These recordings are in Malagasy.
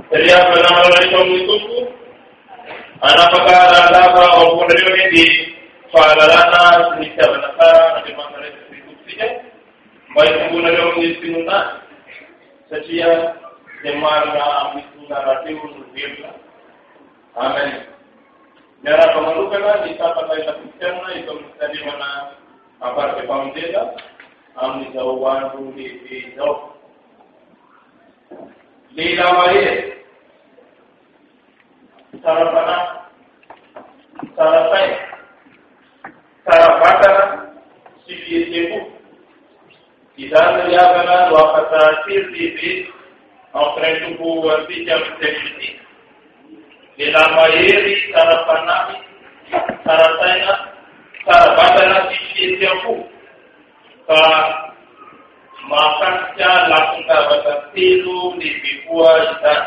Teriak benar-benar itu anak perkara apa maupun dari di Falalana sedikit benar di mana itu tidak baik pun ada orang di sini secia demarga itu narasi untuk dia. Amin. Jara pemerlukan kita pakai sistem itu tadi mana apa kepamitian am jauhan di jauh di lawai sarapata sibu kita lihat waktu sirri orang itu wanti jam teknik di lawai sarapana sarapana sarapata sibu makan langsung ke tilu di bikuah dan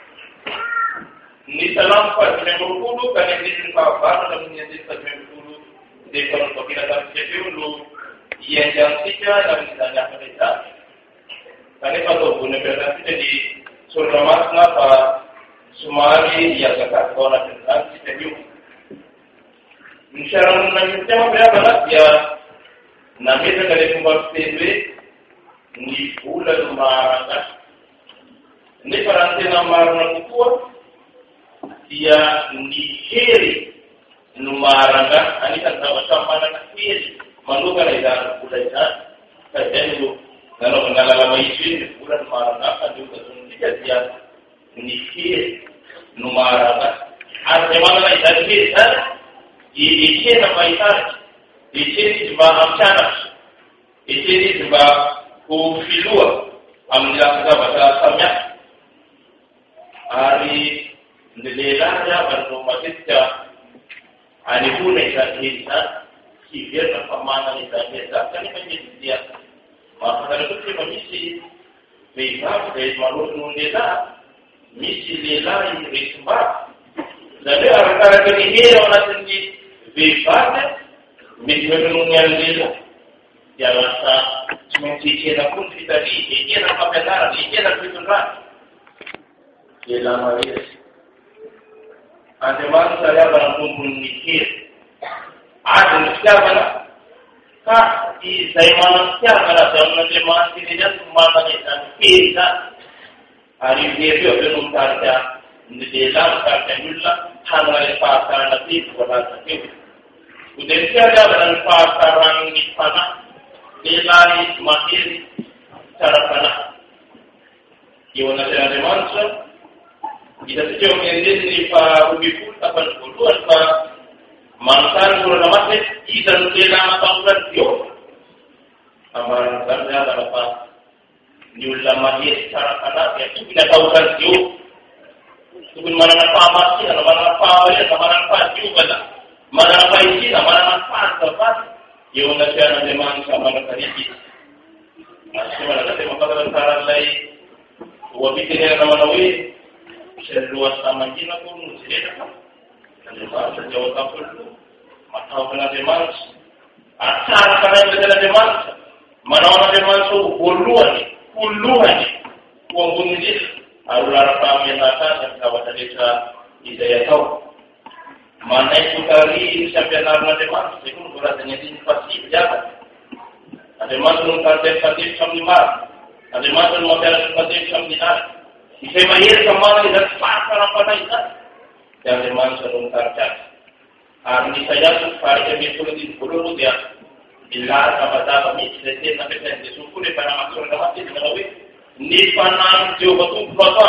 ni salam pa memorulu kan ini apa dan menjadi memorulu di kalau kita tak dulu yang tidak dan tidak mereka kan itu pun berarti jadi surga apa sumari yang kata orang tentang kita juga insyaallah nanti berapa ya nanti dari kumpulan TV ni bulan Maret ni karantina Maret kuat dia nihiri numaranga ani kan sama-sama nak nihiri manusia ida budaya kajian itu kalau mengalami isu bulan Maret kan juga suntikan dia nihiri numaranga ada mana ida nihiri ini apa itu ini cuma amcana ini cuma kufilua amnya bahasa Arabnya hari Nilainya baru masihnya, ani pun tidak bisa, sihir apa mana tidak bisa, kan ini menjadi dia. Maka itu kita misi, bisa dari malu nunda, misi lelai risma. Jadi orang-orang ini orang sendiri bisa, misi menunggu lelai. Jangan mengcicil pun kita ini apa benar, ini apa benar. Lelai ini. Anteman saya barang kumpul mikir. Ada siapa nak? Kak, di saya mana siapa nak? Jangan nanti masih tidak semata ni dan kita hari ini dia belum kerja. Di dalam kerja mula, hanya pasar nanti bukan sakit. Udah siapa barang pasaran di sana? Nilai mahir cara sana. Iwan ada anteman saya. Kita sejauh ini Pak Rubi pun akan berbuat Pak mantan bulan Ramadan dan selama tahun dia. Amaran kerja berapa? Nyulama dia secara kanak itu tidak tahu kan dia. Itu mana apa masih, mana apa ya, mana apa juga lah. Mana apa isi, mana apa apa. Yang nasihat memang sama dengan ini. Masih mana nanti makanan saran lain. Wabitin nama nawi. Seluas taman Cina pun tidak ada. Dan bahasa Jawa Kapur itu, matau kena demas. Asal kena kena demas. Mana orang demas itu puluhan. Uang bunyi arulah kami nata dan kawasan desa Hidayah tahu. Mana itu kali sampai nama demas, itu beratnya ini pasti berjalan. Ada masuk kantor sambil ada masuk mobil kantor sambil Isai mahir kemana dan pasar apa lagi kan? Yang memang sedang kerja. Ini saya supaya kami perlu dipulur dia. Bila apa-apa kami selesai sampai saya disukur di pada maksud kami dengan lebih. Ini panang jauh betul pelan.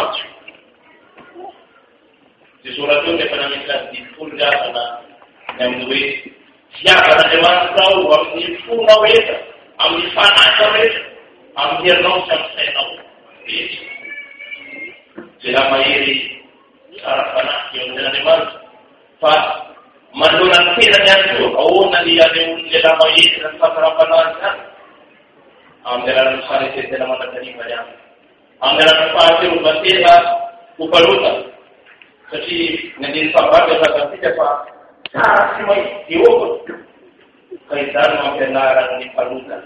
Di surat itu dia pernah minta dipulur dia sana yang lebih. Siapa yang memang tahu kami dipulur mereka. Kami panang mereka. Kami tahu saya tahu. Sila mayiri sarap anak yung sinanimal. Fa malunan sila niya ito. Oo, naliyan yung sila mayiri ng sasarapan na. Ang nilang sarisi sila matagaling niya. Ang nilang pati upasila upalutan. Kasi nandun pa ba sa kasita pa sa may diwog. Kaya mga penaran ni palutan.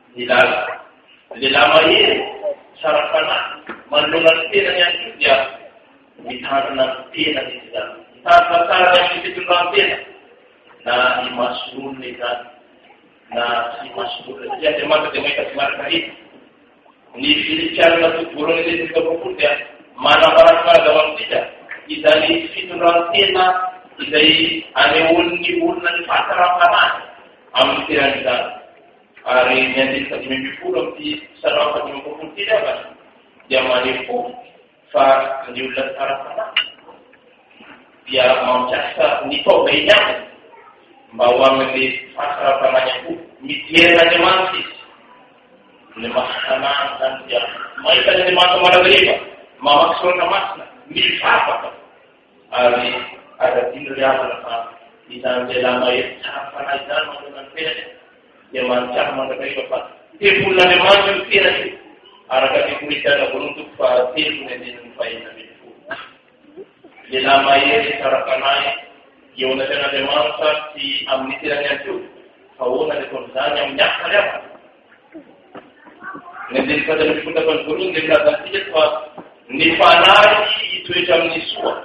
Nila mayiri sarap anak. Manlungan sila niya mitandrina ny tena izy zany. Mitandrina tsara amin'ny fitondran-tena na ny mason'olona izany na tsy mason'olona satria Andriamanitra dia mahita sy marika ny filipianana todovorona ilay tekapopoly dia manambarasy marazava amintsika izany fitondran-tena izay anehoan'ny olona ny fahasaram-panahy amin'ny tenany izany. Ary ny andinika 5 amin'ity salamo 5 ty avana dia maneho fa ny olona tsara-panahy dia mampiasa ny taova iny aminy mba ho amin'ilay fahasaram-panahy ihany koa. Mijerina Andriamanitra izy ny mahasanany zany dia mahita ny Andriamanitra malagariva mamaky soratra masina mivavaka ary azadiny ry avana fa izany lehilahy mahery tsara-panahy izany manana ny tenany dia manitsara mandrakariva fa tevolon'Andriamanitra ny tenany io araka ny Korintana voalohany toko fahatelo ny andininy fahina ambin'ny folo. Lehilahy mahery tsara-panahy eo anatrehan'Andriamanitra sy amin'ny tenany ihany koa fa hoana ny ataon'izany amin'ny asa ry avana. Ny andininy fahatelo fotapany voalohany dia milazantsika fa ny fanahy hitoetra amin'ny soa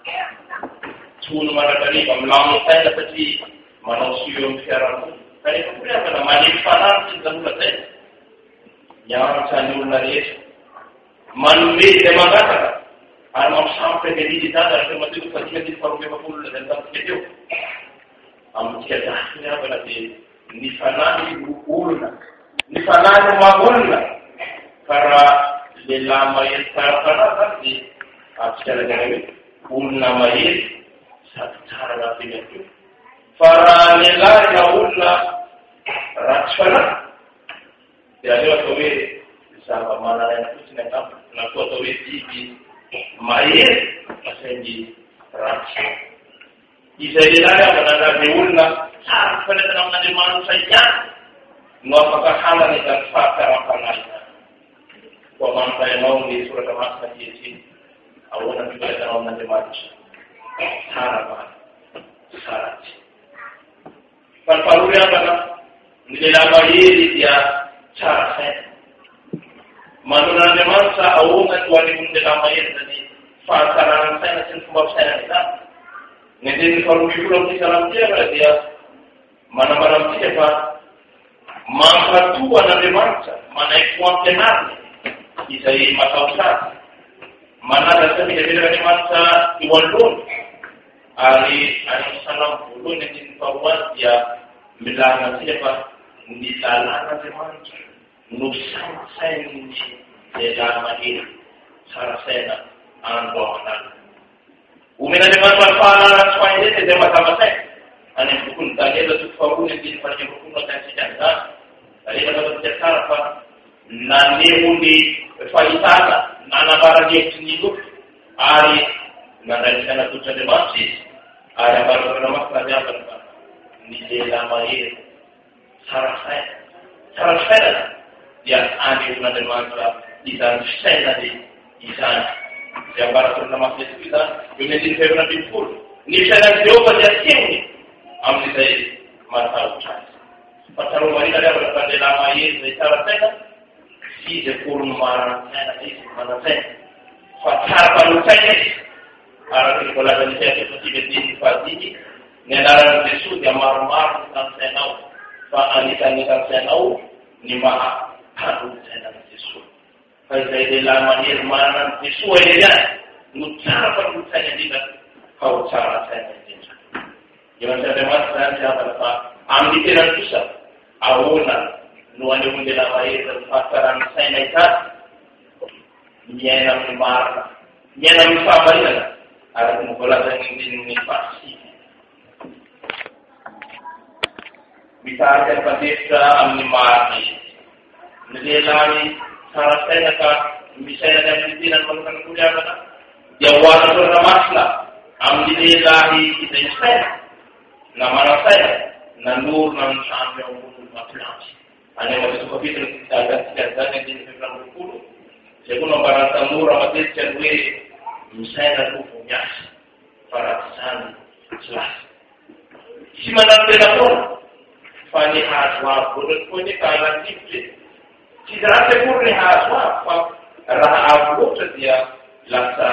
tony mandrakariva milamina saina satria manao soa eo amin'ny fiarahamonina. Kanefa koa avana maneho fanahy sy ny zanona zay mianatra ny olona rehetra manome izay mangataka ary mampisampy revelily izany ary mateo fadimy faharoa zay tamintsika teo amintsika zasy ny avana dia ny fanahy olona ny fanahy mamolona fa raha lehilahy mahery tsara-panahy zany dia atsika lagana hoe olona mahery sady tsara raha teny akeo. Fa raha lehilahy na olona ratsy fanahy dia aleo atao hoe zava-manaraina fotsiny angamba na koa atao hoe biby mahery asaingy ratsy. Izay lehilahy avana raha olona tsara fanentana amin'Andriamanitra ihany no afaka halana izany fahasaram-panahy izany. Koa manontanianao ny soratra masina ankehitriny ahoana fifahizanao amin'Andriamanitra tsara va sa ratsy. Fa ny faharoa avana ny lehilahy mahery dia tsara saina. Manonan'Andriamanitra ahoana no anehoan'ny lehilahy mahery zany fahatsarana saina sy ny fomba fisainana izany. Ny andininy faharoa amin'ity salamo ty dia manambara amintsika fa mankatoa an'Andriamanitra manaiky ho ampianariny izay matahotra azy. Manazaka filavelan'Andriamanitra eo anoloany ary amin'ny salamo voalohany andininy faharoa dia milaza antsika fa ny lalàn'Andriamanitra no sainy lehilahy mahery tsara saina andro aman'alina. Omen'Andriamanitra ny fahalalana tsy fahindraiky izay mazava saina any amin'ny bokony Daniela toko faharoa andininy faharoa ataontsika izany. Daniela fataontsika tsara fa naneho ny fahitana nanambara ny hevitry ny loko ary nandray ny fianatotr'Andriamanitra izy ary ambarana masina aviavana fa ny lehilahy mahery tsara saina. Tsara fisainana dia anehoan'Andriamanitra izany fisainany izany. Izay ambarana masina tokoa izany eo ny andininy fahaefatra ambin'ny folo. Ny fisainan'i Jehova dia asehony amin'izay matahotra azy. Fa tsaroa marina ry avana fa lehilahy mahery izay tsara saina sy izay korony maran-tsaina izy manan-tsaina fa tsara manontsaina izy. Araka ny voalaza ny fiakefatsika andininy fahadimy ny anaran'i Jesosy dia maromaro ny tansainao fa anisan'ny tansainao ny maha-panotsaina an'i Jesosy. Fa izay lehilahy mahery manana an'i Jesosy eny ihany no tsara fanotsaina indrindra fa ho tsara saina indrindra. Eo an'Andriamanitra zany sy avana fa amin'ny tenany kosa ahoana no anehoan'ny lehilahy mahery ny fahatsarany saina izany miaina amin'ny marina miaina amin'ny fahamarinana araka ny voalazany andininy fahasivy. Mitarika ny mpanefitra amin'ny marina izy. Ny lehilahy tsara saina ka misainany amin'ny tenany manokana kory avana dia ho azo masina amin'ny lehilahy izay misaina na mana-saina nanorona ny trano eo ambony mampilampy. Any amin'ny sokafitiny agatsika zany andininy feframboapolo izay koa nambarany tanora matetika ny hoe misaina no vo miasa fa ratsy zany tsy lasa. Tsy manano tena foana fa ny hazo avo loatra koa nefa anativitra tsy ratsy akory ny hazo avo fa raha avo loatra dia lasa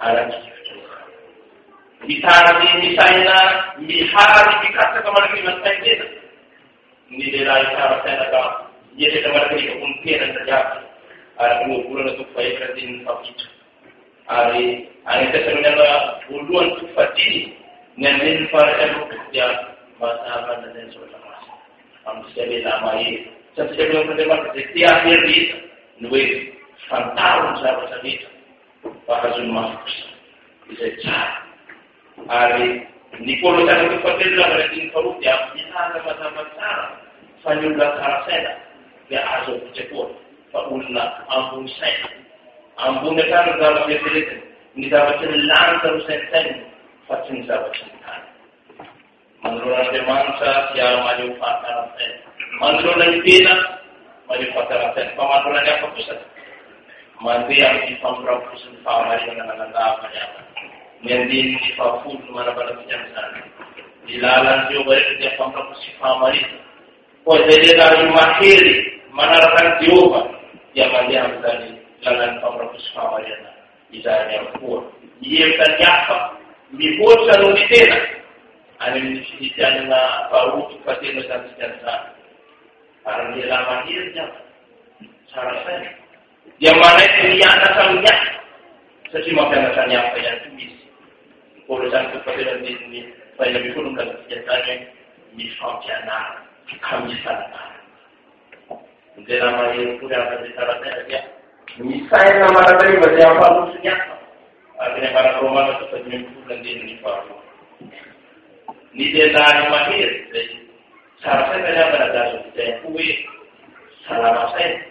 Alam Ditarabi misalnya di hari dikata kemana kita sendiri. Ini dia cara saya nak jadi kemana kita kumpulan terjadi. Ada kumpulan untuk baik kerjin itu. Hari kita sebenarnya buluan tu fati. Nanti para dia masalah dan sebagainya. Kami sekali lama ini. Setiap yang berdebat setiap hari nulis fantasma sahabat itu. Bahasa masuk bisa cari. Hari ni kalau saya itu pergilah berarti kalau dia bisa sama-sama cara sanjunglah cara saya dia asal cepur paulah ambung saya ambung kan dalam diri ni dapat lang terus saya facin sahabat saya menurut demanda yang maju fakar saya menurut pina maju fakar saya pemahaman yang fokus mandi yang dipamrap kusun famari dengan apa ya Mending di Papua mana-mana macam sana. Di lalan juga dia pamrap si famari. Oh jadi dari mahir mana akan juga yang dia ambil lalan pamrap si famari na. Isanya pun. Ia kan japa. Mibut selalu di tena. Ani di sana na baru pasti macam sana. Karena dia lama mahirnya. Cara saya. Yang mana itu yang asalnya. Sesimakan asalnya apa yang tulis. Urusan kepada ini saya lebih kurang dalam sejarahnya misalnya kami sana. Dalam hal ini sudah ada bicaranya dia. Misalnya nama tadi baca apa maksudnya? Artinya para Romawi itu penyembuhan di ini baru. Ini dia dari mahir. Seharusnya saya berada saya kue salah saya.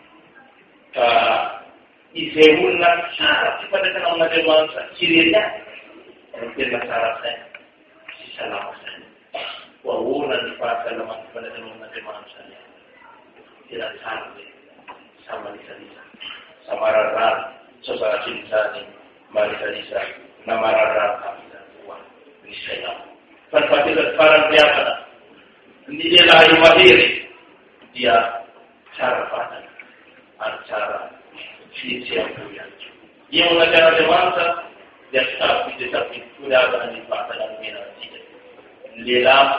Isehullah syarat kepada kenal bangsa cirinya. Mungkin masalah saya, salah saya. Wawulan dipakai lemah kepada teman-teman saya. Tidak sampai sama Lisa, sama Rara, saudara cinta ni, Lisa, nama Rara kami dan Tuhan. Ini saya. Terpati terparang dia mana? Ini dia lahir mahir. Dia cara pandang, cara visi yang punya. Dia mengajar demanda. Dia tapi sudah ada di pasal yang minati. Lela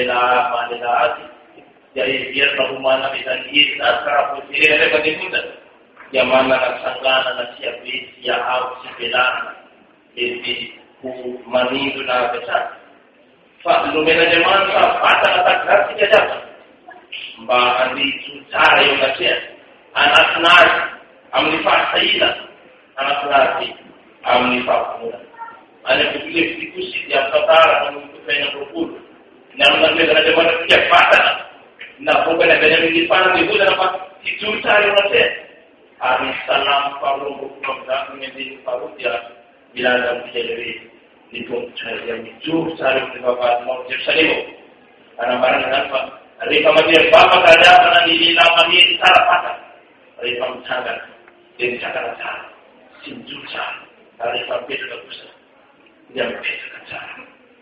hati. Jadi biar rumahnya bisa kita sekarang posisi ada bagaimana? Yang mana nak sanggana nak siap si belan. Jadi mani itu nak besar. Pak lumena zaman pasal tak kasih dia dapat. Mbak Andi cara yang nasihat. Anak nasi amni fasailah. Anak nasi amni fakuna. Ada pilih diskusi yang setara untuk saya berpuluh. Namun dengan zaman setiap pasal, nak bukan ada yang dipanggil itu dalam itu cari nasihat. Hari salam perlu berpuluh dan menjadi perlu dia bila dalam jadi itu cari yang itu cari berbakat mau jadi salimu. Karena barang apa? Hari kemudian bapa ada karena di nama dia salah pasal. Hari kemudian dia cakap salah, sinjul salah. Hari sampai sudah besar, dia berkata cara.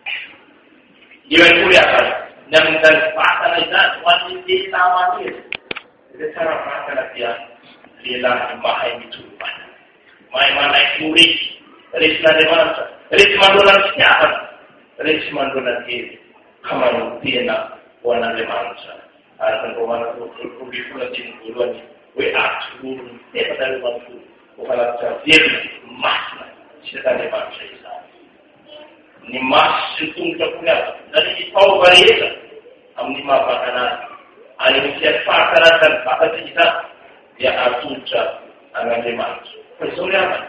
Dia kuliah kan, yang dari pasal itu wajib ditawar dia. Jadi cara pasal dia lelah mahai itu mana, mahai mana kurik, risma di mana, risma dolar siapa, risma dolar dia, kamu dia nak warna di mana sah. Ada orang tu kurik pula di bulan ni, we turun, dia pada rumah tu, bukanlah dia mas. Kita ni bangsa Islam. Ni masuk untuk punya. Dari tahu barisan. Amni mapakanan. Alim siapa pakanan dan pakai kita. Dia aturca anak jemaat. Persoalan.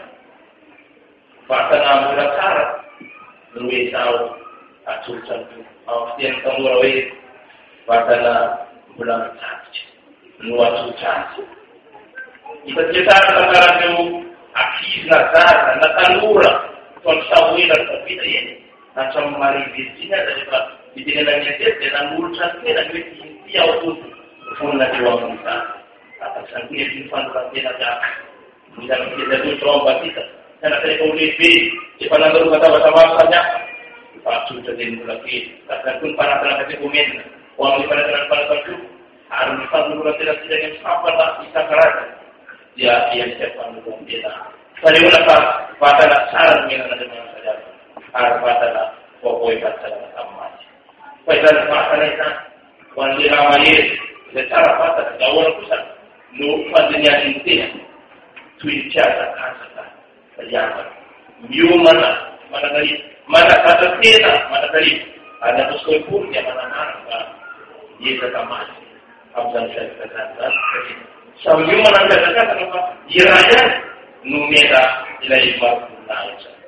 Pakanan mula cara. Luis tahu aturca tu. Awak yang kamu rawat. Pakanan mula cara. Luar aturca. Kita cerita tentang tu. Akis nazar, natalura, konsawira tapi ini. Macam mari bisnya dari di dengan dia dengan urusan ini dan dia untuk pun lagi orang kita. Atas angkut infan tapi ada. Bisa kita tu coba kita. Karena saya kau lebih di mana baru kata bahasa-bahasanya. Pak sudah jadi lagi. Takkan pun para tenaga komen. Orang di mana tenaga itu harus dipandu tidak yang sampai tak bisa kerja. Dia siapa mendukung dia. Sariwala patala saran mina dengan saja. Patala pokoi patala sama. Patala patala itu wandi ramai. Lecara patala jauh pusat. Lu pandenya intinya. Tuicara kasata. Sajaman. Miu mana dari mana kata kita mana dari ada sesuai pun yang mana dia terkamat. Abang saya katakan. Sambil mana katakan apa? Dia raja. Numera ilai maruna.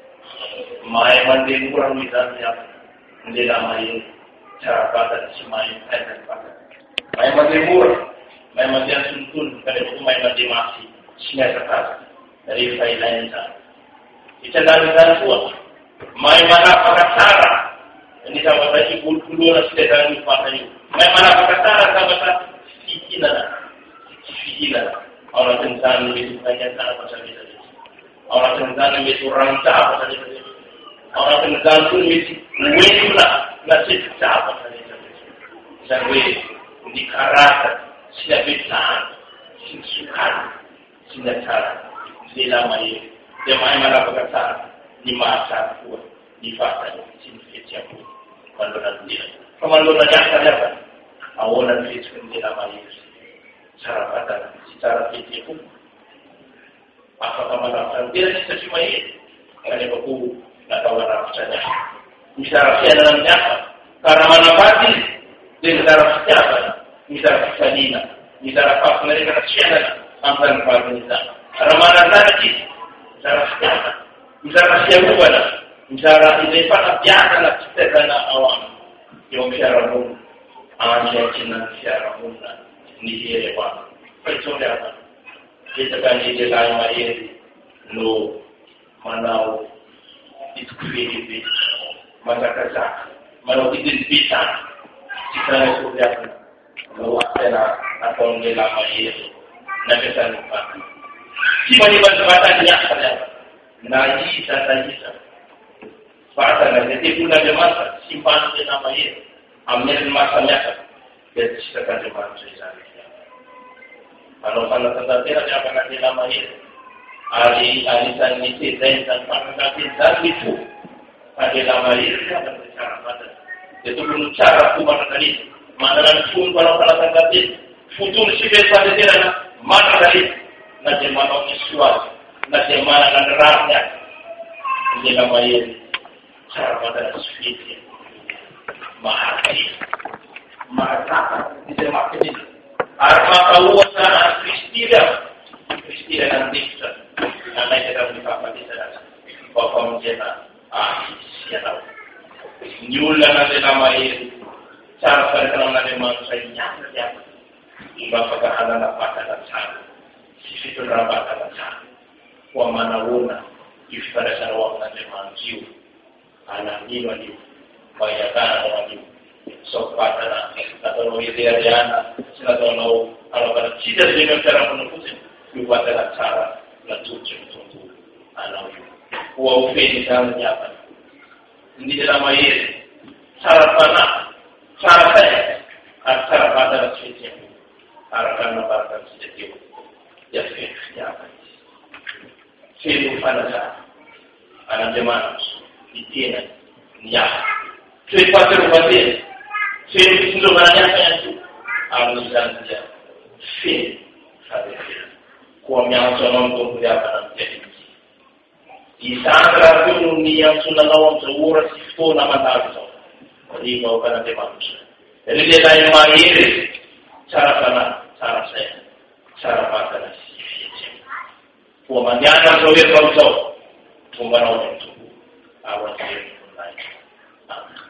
Mai mandi kurang misalnya. Menjadi mai cara pada semai ada pada. Mai mandi murah. Mai mandi suntun. Kalau itu mai mandi masih. Singa terkas. Dari fail lain sana. Itu dan kuat. Mai mana pakai cara. Ini sama tadi bulu nasi dan lupa tadi. Mai mana pakai cara sama tadi. Fikiran. Orang tentang lebih banyak cara pasal itu. Orang tentang lebih kurang cara pasal itu. Orang tentang pun lebih wena nasi cara pasal itu. Sampai di karakter sudah bisa sukan sudah cara di lama ini. Dia mana pakai cara di masa kuat di fasa ini siapa mandonan dia. Kemandonan yang saya awalan fitur di lama ini. Cara kata secara fitur pun apakah mana dia cuma ini hanya baku nak tahu rasanya. Misalnya siapa karena mana pasti dia cara siapa misalnya salina misalnya pas mereka siapa antara pemerintah karena mana tadi cara siapa misalnya siapa mana misalnya ini pada biasa lah kita kena awam yang bicara pun aja cina bicara pun ni dia lepas. Percuma apa? Kita kan di dalam air, no manau itu kiri, masa kerja, manau itu bisa. Kita sudah melakukan atau di dalam air, nanti saya lupa. Cuma di batas dia saja. Naji dan naji. Pada nanti pun ada masa simpan di dalam air, ambil masanya. Jadi kita kan cuma saya. Kalau tanda-tanda dia ada apa nanti lama ini, alisan ini dan nanti dan itu ada lama ini dia akan bicara pada. Itu pun cara tu mana tadi, mana pun kalau tanda dia, futur sibuk pada dia mana tadi, nanti mana visual, nanti mana nerangnya, dia lama ini cara pada sedikit, mahati, tidak makin ini. Arma kawasan Kristian nanti nanti kita berapa di sana bapak menjadi siapa nyulah nanti nama ini cara berkenalan dengan manusia siapa bapak kehalan apa kata sana sisi berapa kata sana wa mana wuna istilah sarwang nanti manusia anak ini wajib bayarkan wajib sokatana atau dia sila tahu kalau pada tidak dengan cara menembusnya juga adalah cara mencuci untuk anak itu. Wow, misalnya apa? Ini dalam air cara mana? Cara saya, cara pada rasanya. Arakan apa saja ya apa? Siapa pada saat anak jemaah itu ya. Siapa terubahnya? Siapa itu banyak yang itu. Alusan dia, fin, sahaja. Kuam yang sonom tu dia akan jadi. Di sana tu ni yang sudah lawan seluruh sifu nama tahu. Jadi kau kan ada manusia. Jadi dia lain mahir cara saya, cara pada sifat. Kuam yang akan soal kau, kuam orang itu, awak dia lain.